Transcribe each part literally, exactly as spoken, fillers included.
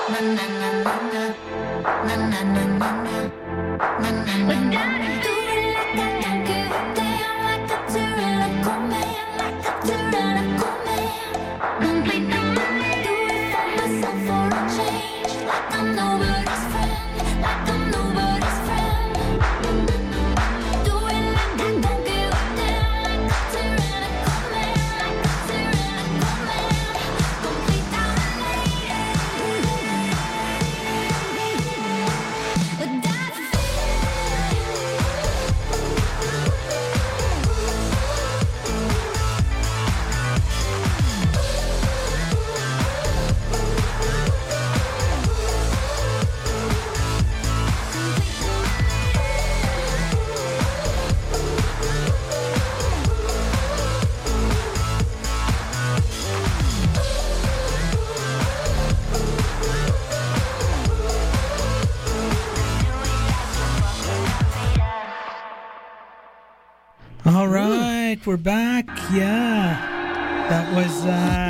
All right, we're back. Yeah, that was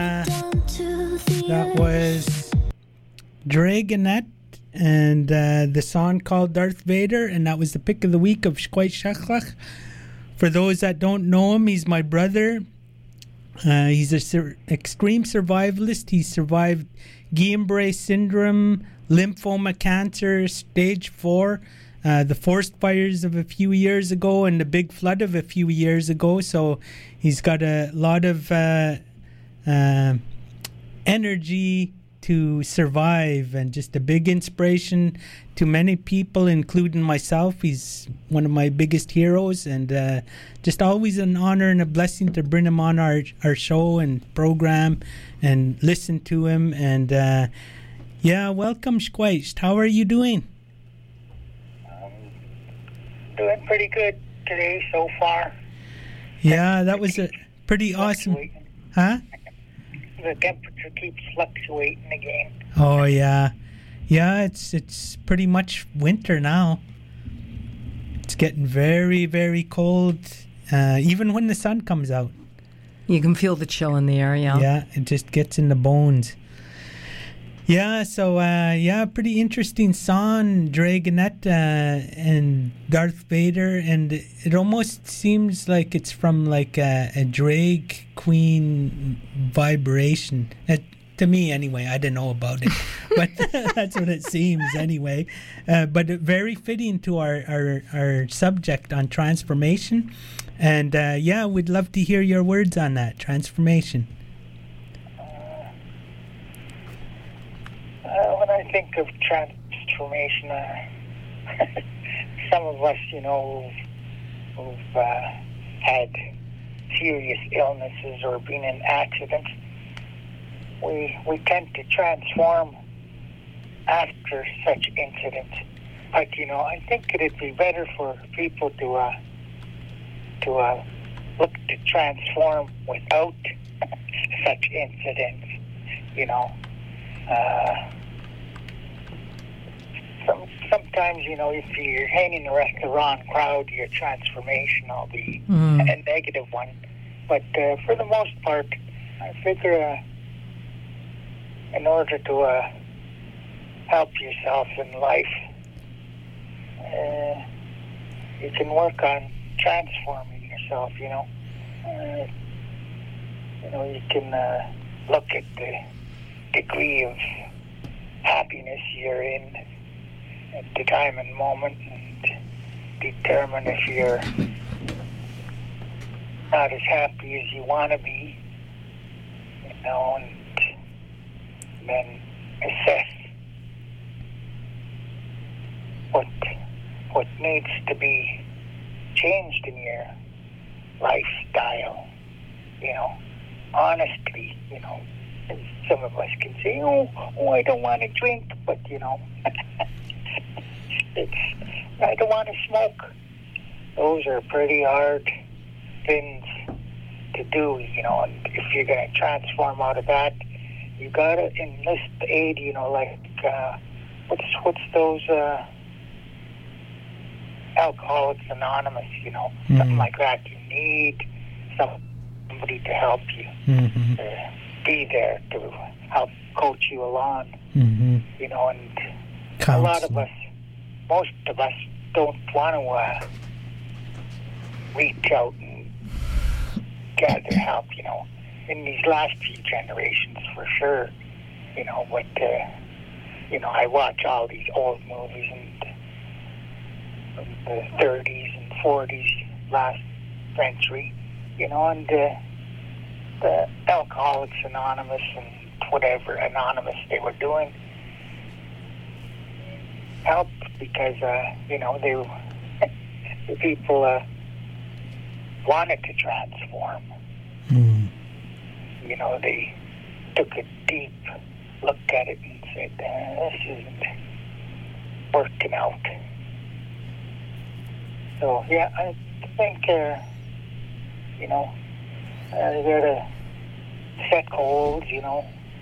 uh, that was Dragonette and uh, the song called Darth Vader, and that was the pick of the week of Shkwai Shachlach. For those that don't know him, he's my brother. Uh, he's an sur- extreme survivalist. He survived Guillain-Barré syndrome, lymphoma cancer, stage four. Uh, the forest fires of a few years ago and the big flood of a few years ago. So he's got a lot of uh, uh, energy to survive and just a big inspiration to many people, including myself. He's one of my biggest heroes, and uh, just always an honor and a blessing to bring him on our, our show and program and listen to him. And uh, yeah, welcome, Shkwai. How are you doing? Doing pretty good today so far. Yeah, that was a pretty awesome. Huh? The temperature keeps fluctuating again. Oh yeah, yeah. It's it's pretty much winter now. It's getting very very cold, uh, even when the sun comes out. You can feel the chill in the air. Yeah. Yeah, it just gets in the bones. Yeah, so, uh, yeah, pretty interesting song, Dragonette uh, and Darth Vader, and it almost seems like it's from, like, a, a drag queen vibration. Uh, to me, anyway, I didn't know about it, but that's what it seems, anyway. Uh, but very fitting to our, our, our subject on transformation, and, uh, yeah, we'd love to hear your words on that, transformation. Uh, when I think of transformation, uh, some of us, you know, who've, who've uh, had serious illnesses or been in accidents, we we tend to transform after such incidents. But you know, I think it'd be better for people to uh, to uh, look to transform without such incidents. You know. Uh, some, sometimes, you know, if you're hanging around the wrong crowd, your transformation will be mm. a negative one. But uh, for the most part, I figure uh, in order to uh, help yourself in life, uh, you can work on transforming yourself, you know. Uh, you know, you can uh, look at the degree of happiness you're in at the time and moment and determine if you're not as happy as you want to be, you know, and then assess what what needs to be changed in your lifestyle, you know, honestly, you know. Some of us can say, oh, oh I don't want to drink, but, you know, it's, I don't want to smoke. Those are pretty hard things to do, you know, and if you're going to transform out of that, you got to enlist aid, you know, like, uh, what's, what's those, uh, Alcoholics Anonymous, you know, mm-hmm. something like that. You need somebody to help you. Mm-hmm. Uh, be there to help coach you along, Mm-hmm. you know, and Counseling. a lot of us, most of us don't want to uh, reach out and gather help, you know, in these last few generations for sure, you know, but, uh, you know, I watch all these old movies and from the thirties and forties, last century, you know, and uh, the Alcoholics Anonymous and whatever Anonymous they were doing helped because, uh, you know, they the people uh, wanted to transform. Mm. You know, they took a deep look at it and said, uh, this isn't working out. So, yeah, I think, uh, you know, uh, you gotta set goals, you know,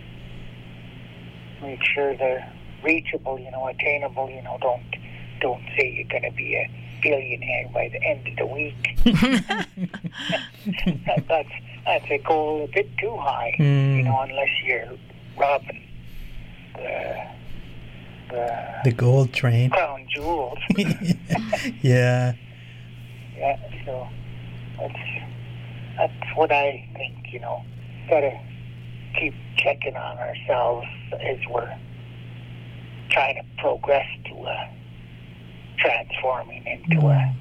make sure they're reachable, you know, attainable, you know, don't don't say you're going to be a billionaire by the end of the week. that, that's, that's a goal a bit too high, Mm. you know, unless you're robbing the, the, The gold train. crown jewels. Yeah. Yeah, so that's, that's what I think, you know, gotta keep checking on ourselves as we're trying to progress to uh, transforming into Mm. a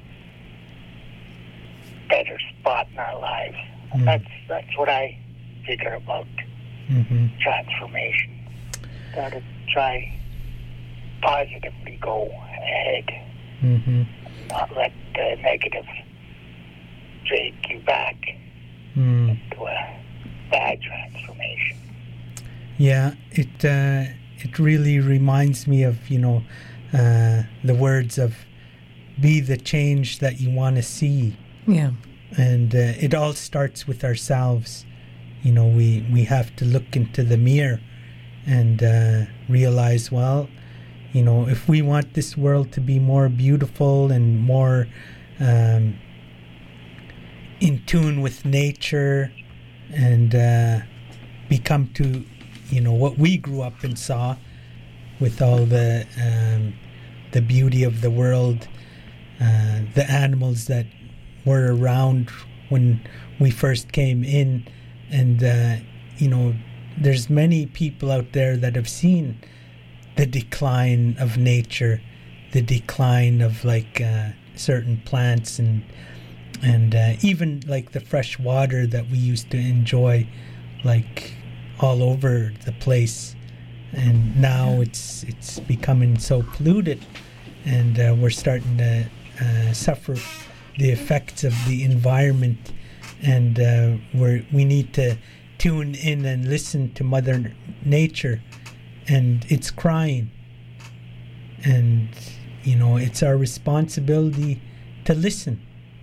better spot in our lives. Mm. That's that's what I figure about Mm-hmm. transformation. Gotta try positively go ahead, Mm-hmm. not let the negative drag you back Mm. to a bad transformation. Yeah, it uh, it really reminds me of, you know, uh, the words of be the change that you want to see. Yeah. And uh, it all starts with ourselves. You know, we, we have to look into the mirror and uh, realize, well, you know, if we want this world to be more beautiful and more um, in tune with nature and uh, become to, you know, what we grew up and saw with all the um, the beauty of the world, uh, the animals that were around when we first came in, and uh, you know, there's many people out there that have seen the decline of nature, the decline of like uh, certain plants and and uh, even like the fresh water that we used to enjoy, like all over the place, and now it's it's becoming so polluted, and uh, we're starting to uh, suffer the effects of the environment, and uh, we we need to tune in and listen to Mother Nature, and it's crying, and you know, it's our responsibility to listen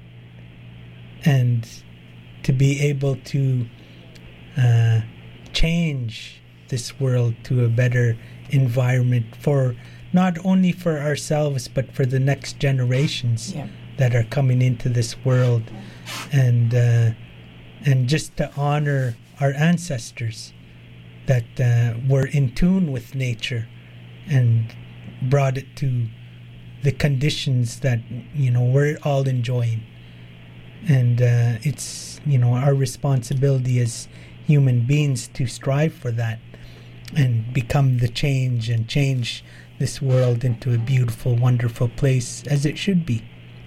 and to be able to uh, change this world to a better environment for not only for ourselves but for the next generations Yeah. that are coming into this world, and uh, and just to honor our ancestors that uh, were in tune with nature and brought it to the conditions that, you know, we're all enjoying. And uh, it's, you know, our responsibility as human beings to strive for that and become the change and change this world into a beautiful, wonderful place as it should be.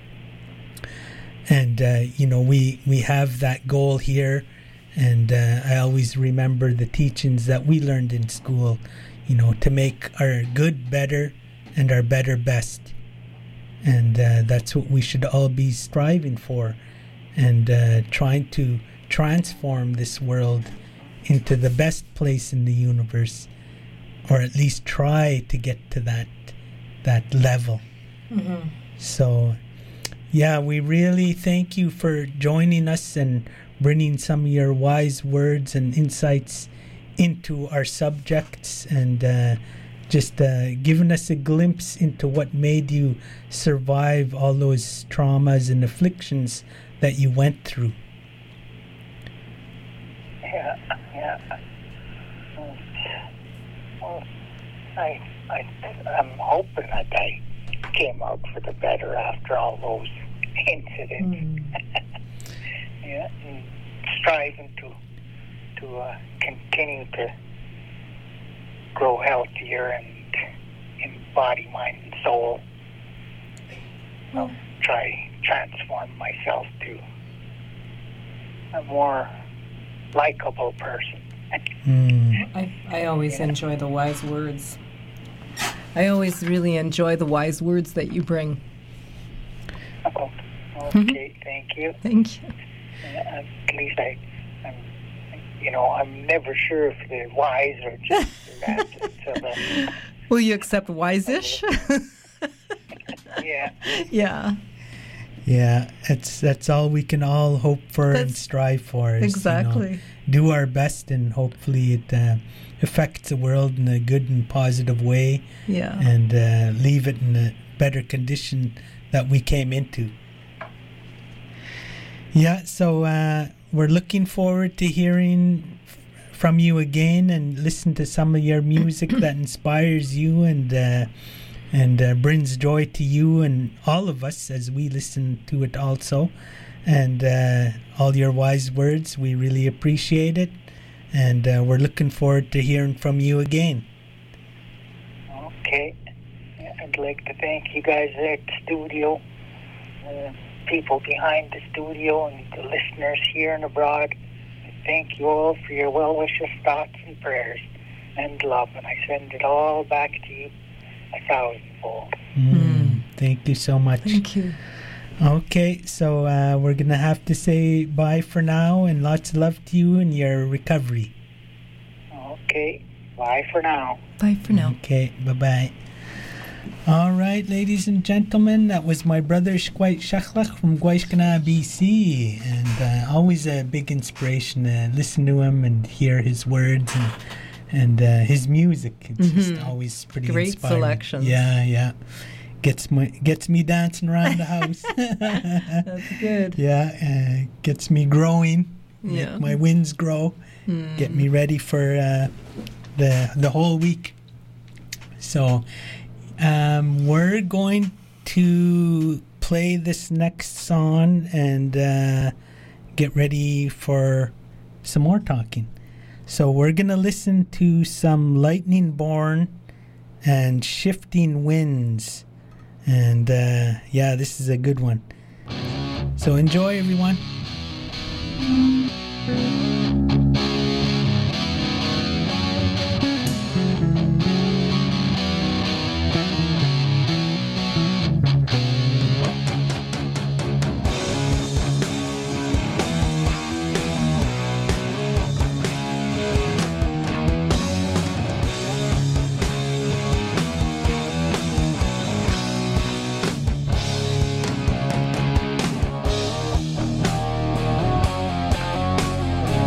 And, uh, you know, we, we have that goal here. And uh, I always remember the teachings that we learned in school, you know, to make our good better and our better best. And uh, that's what we should all be striving for, and uh, trying to transform this world into the best place in the universe, or at least try to get to that that level. Mm-hmm. So, yeah, we really thank you for joining us and bringing some of your wise words and insights into our subjects, and uh, just uh, giving us a glimpse into what made you survive all those traumas and afflictions that you went through. Yeah, yeah. well, I, I, I'm hoping that I came out for the better after all those incidents. Mm. Yeah, and striving to to uh, continue to grow healthier and in body, mind, and soul. I'll try transform myself to a more likable person. Mm. I, I always enjoy the wise words. I always really enjoy the wise words that you bring. Oh, okay, thank you. Thank you. Uh, at least I, I'm, you know, I'm never sure if they're wise or just that. So that, Will you accept wise-ish? yeah. Yeah. Yeah, it's that's all we can all hope for and That's- strive for. Is, exactly. You know, do our best, and hopefully it uh, affects the world in a good and positive way, Yeah. and uh, leave it in a better condition that we came into. Yeah, so uh, we're looking forward to hearing f- from you again and listen to some of your music that inspires you and uh, and uh, brings joy to you and all of us as we listen to it also. And uh, all your wise words, we really appreciate it. And uh, we're looking forward to hearing from you again. Okay. I'd like to thank you guys at the studio, uh, people behind the studio, and the listeners here and abroad. Thank you all for your well wishes, thoughts, and prayers, and love. And I send it all back to you a thousandfold. Mm, Mm. Thank you so much. Thank you. Okay, so uh, we're going to have to say bye for now, and lots of love to you and your recovery. Okay. Bye for now. Bye for now. Okay, bye-bye. All right, ladies and gentlemen, that was my brother Shquite Shachlach from Guayshkana, B C, and uh, always a big inspiration to listen to him and hear his words and and uh, his music. It's just Mhm. always pretty Great inspiring. selections. Yeah, yeah. Gets my gets me dancing around the house. That's good. Yeah, uh, gets me growing. Make Yeah. my winds grow. Mm. Get me ready for uh, the the whole week. So um, we're going to play this next song and uh, get ready for some more talking. So we're gonna listen to some Lightning Born and Shifting Winds, and uh, yeah, this is a good one. So enjoy, everyone. Thank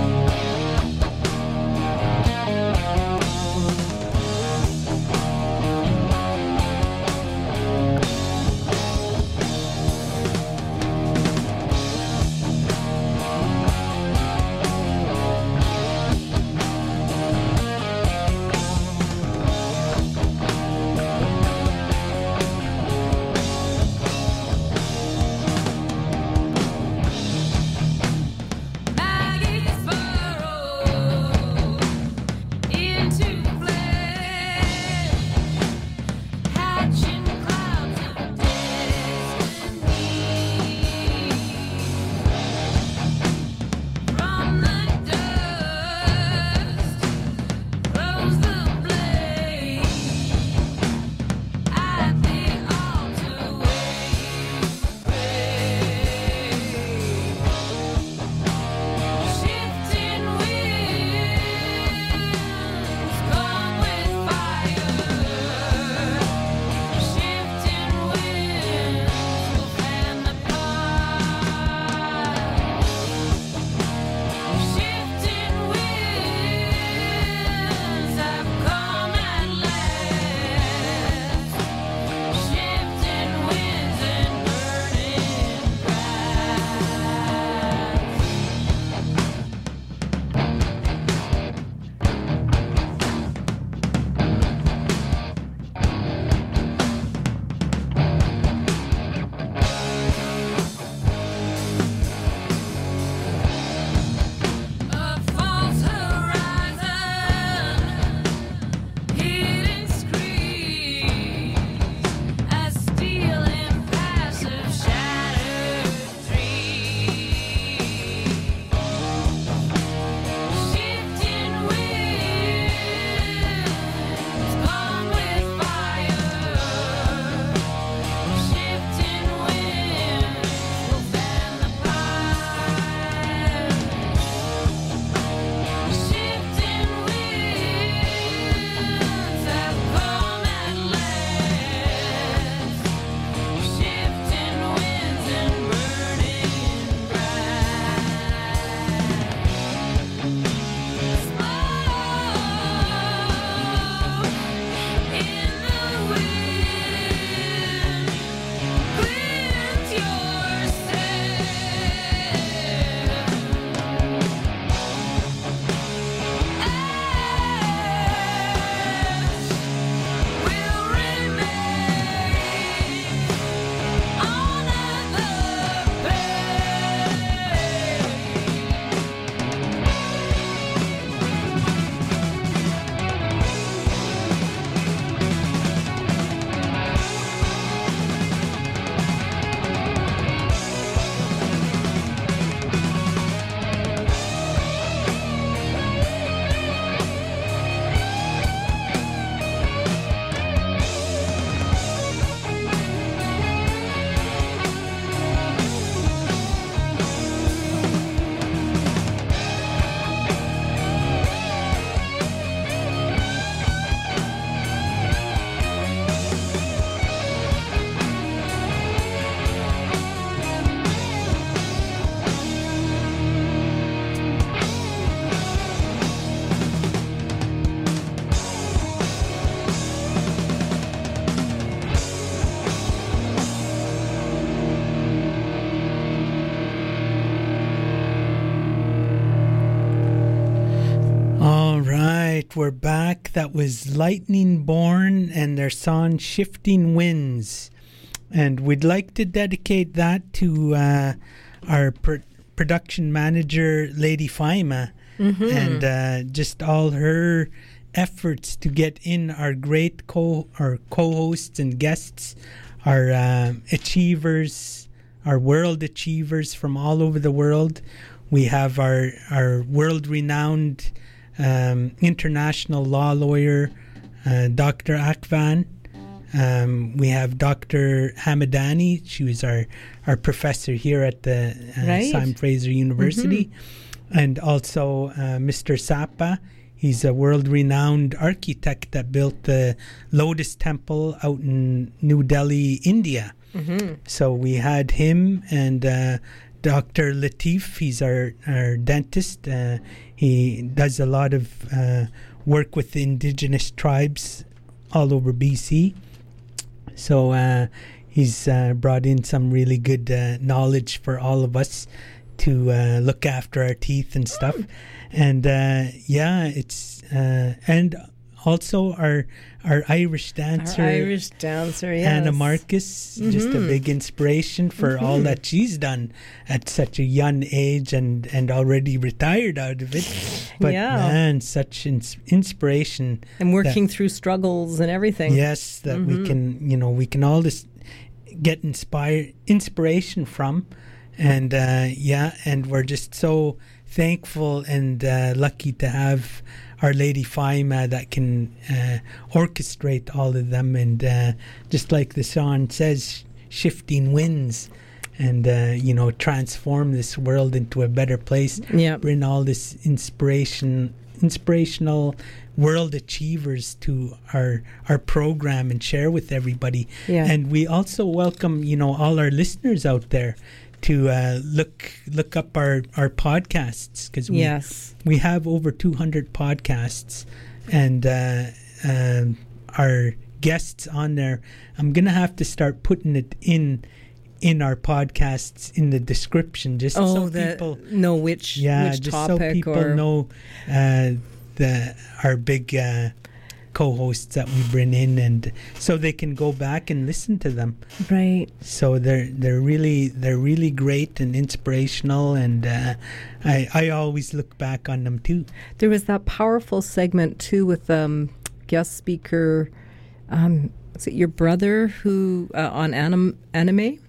right, we're back. That was Lightning Born and their song Shifting Winds. And we'd like to dedicate that to uh, our pr- production manager, Lady Faima, mm-hmm. and uh, just all her efforts to get in our great co our co-hosts and guests, our uh, achievers, our world achievers from all over the world. We have our, our world-renowned um, international law lawyer, uh, Doctor Akvan. Um, we have Doctor Hamadani. She was our, our professor here at the uh, right. Simon Fraser University. Mm-hmm. And also uh, Mister Sapa. He's a world-renowned architect that built the Lotus Temple out in New Delhi, India. Mm-hmm. So we had him and uh, Doctor Latif. He's our, our dentist. Uh, he does a lot of uh, work with the indigenous tribes all over B C. So uh, he's uh, brought in some really good uh, knowledge for all of us to uh, look after our teeth and stuff. And uh, yeah, it's uh, and also our our Irish dancer, our Irish dancer, yes. Hannah Marcus, mm-hmm. just a big inspiration for mm-hmm. all that she's done at such a young age and, and already retired out of it. But yeah. man, such ins- inspiration and working that, through struggles and everything. Yes, that mm-hmm. we can, you know, we can all just get inspired inspiration from, and uh, yeah, and we're just so thankful and uh, lucky to have Our Lady Faima that can uh, orchestrate all of them, and uh, just like the song says, shifting winds, and uh, you know, transform this world into a better place. Yep. Bring all this inspiration, inspirational world achievers to our our program and share with everybody. Yeah. And we also welcome, you know, all our listeners out there to uh, look look up our, our podcasts, because we, yes. we have over two hundred podcasts, and uh, uh, our guests on there. I'm going to have to start putting it in in our podcasts in the description, just oh, so the, people know which, yeah, which just topic so people or know uh, the our big uh, co-hosts that we bring in, and so they can go back and listen to them. Right. So they're they're really they're really great and inspirational, and uh, I I always look back on them too. There was that powerful segment too with um guest speaker. Um, is it your brother who uh, on anim- anime?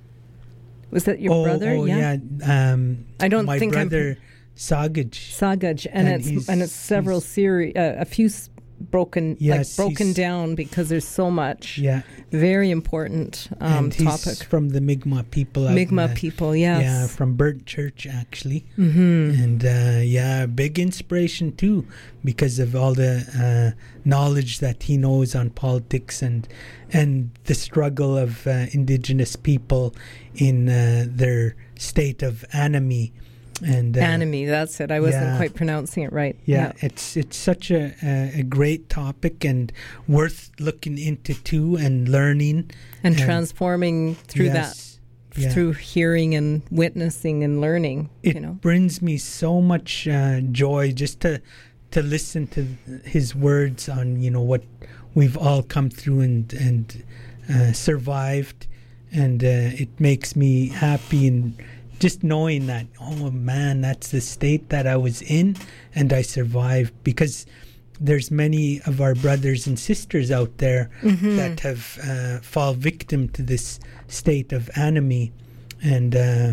Was that your oh, brother? Oh yeah. yeah. Um, I don't my think brother I'm Sagaj. Sagaj, and, and it's and it's several series, uh, a few. S- broken yes, like broken down because there's so much. Yeah. Very important um, and he's topic. From the Mi'kmaq people. Mi'kmaq the, people, yes. Yeah, from Burnt Church actually. Mm-hmm. And uh, yeah, big inspiration too, because of all the uh, knowledge that he knows on politics and and the struggle of uh, Indigenous people in uh, their state of anomie. And uh, Anime, that's it. I wasn't yeah. quite pronouncing it right. Yeah, yeah. it's it's such a, a a great topic and worth looking into too, and learning and, and transforming through yes, that, yeah. through hearing and witnessing and learning. It you know, brings me so much uh, joy just to to listen to his words on, you know, what we've all come through and and uh, survived, and uh, it makes me happy and. Just knowing that, oh man, that's the state that I was in and I survived, because there's many of our brothers and sisters out there mm-hmm. that have uh, fall victim to this state of anomie, and uh,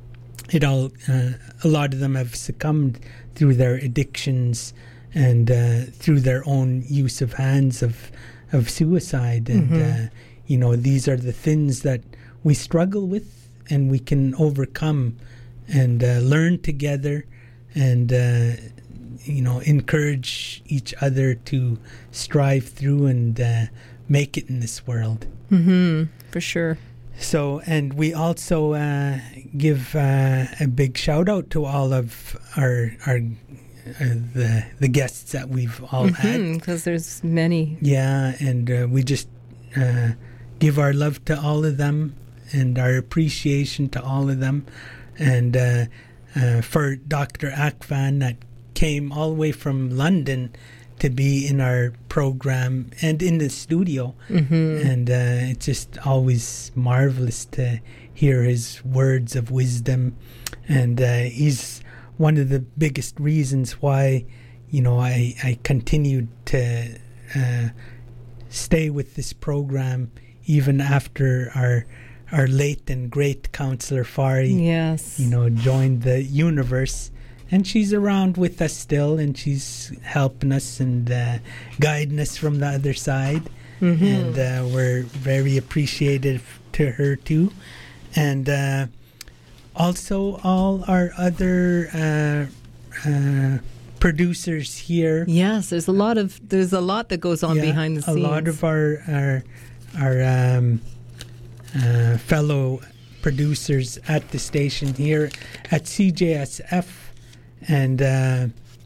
it all uh, a lot of them have succumbed through their addictions and uh, through their own use of hands of of suicide, and mm-hmm. uh, you know, these are the things that we struggle with. And we can overcome and uh, learn together, and uh, you know, encourage each other to strive through and uh, make it in this world. Mm-hmm. For sure. So, and we also uh, give uh, a big shout out to all of our our uh, the the guests that we've all mm-hmm, had, because there's many. Yeah, and uh, we just uh, give our love to all of them. And our appreciation to all of them, and uh, uh, for Doctor Akvan that came all the way from London to be in our program and in the studio. Mm-hmm. And uh, it's just always marvelous to hear his words of wisdom. And uh, he's one of the biggest reasons why, you know, I, I continued to uh, stay with this program even after our our late and great counselor Fari, yes, you know, joined the universe. And she's around with us still, and she's helping us and uh, guiding us from the other side. Mm-hmm. And uh, we're very appreciative to her too. And uh, also all our other uh, uh, producers here. Yes, there's a lot of there's a lot that goes on Yeah, behind the scenes. A lot of our our our um, uh, fellow producers at the station here at C J S F. And uh,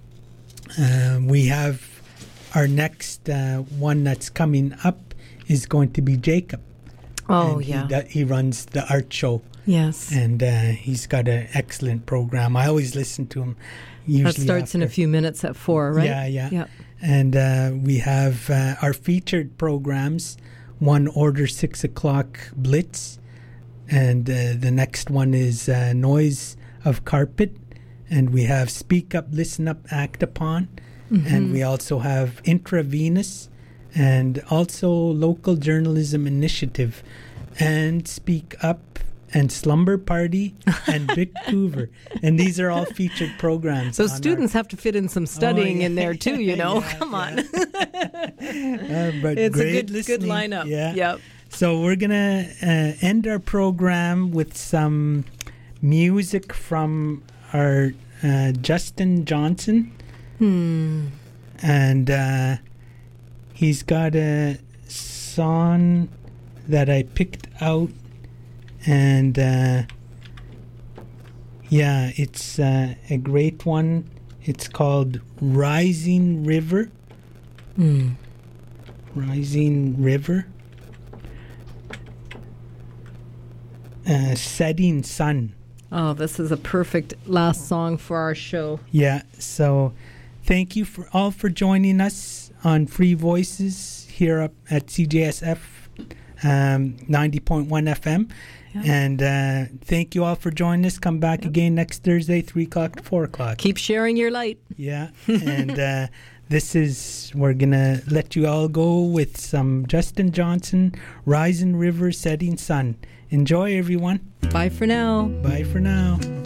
uh, we have our next uh, one that's coming up is going to be Jacob. Oh, and yeah. He, do, he runs the art show. Yes. And uh, he's got an excellent program. I always listen to him. Usually that starts after. in a few minutes at four, right? Yeah, yeah. Yep. And uh, we have uh, our featured programs. One, Order six o'clock Blitz. And uh, the next one is uh, Noise of Carpet. And we have Speak Up, Listen Up, Act Upon. Mm-hmm. And we also have Intravenous and also Local Journalism Initiative and Speak Up and Slumber Party and Vancouver. And these are all featured programs. So students our... have to fit in some studying oh, yeah. in there too, you know. yeah, Come on. uh, but it's great a good, listening. good lineup. Yeah. Yep. So we're going to uh, end our program with some music from our uh, Justin Johnson. Hmm. And uh, he's got a song that I picked out. And uh, yeah, it's uh, a great one. It's called Rising River. Hmm. Rising River. Uh, Setting Sun. Oh, this is a perfect last song for our show. Yeah, so thank you for all for joining us on Free Voices here up at C J S F um, ninety point one F M. Yeah. And uh, thank you all for joining us. Come back yep. again next Thursday, three o'clock to four o'clock. Keep sharing your light. Yeah, and uh, this is, we're going to let you all go with some Justin Johnson, Rising River, Setting Sun. Enjoy, everyone. Bye for now. Bye for now.